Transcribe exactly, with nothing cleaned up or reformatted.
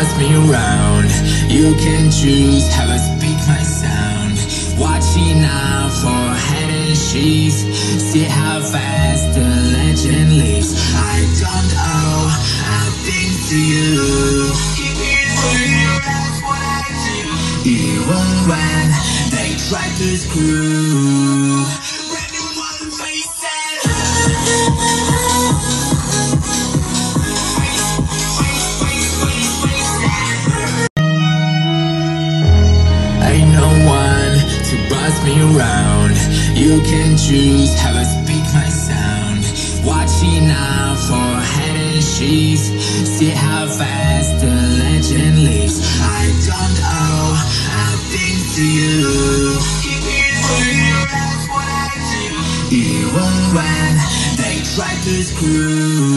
boss me around. You can choose how I speak my sound. Watching out for hidden sheets. See how fast the legend leaves. I don't owe nothing to you. Even when they try to screw. Ain't no one to boss me around. You can choose how I speak my sound. Watching out for hidden sheets. See how fast the legend leaves. I don't owe nothing to you. Even when they try to screw.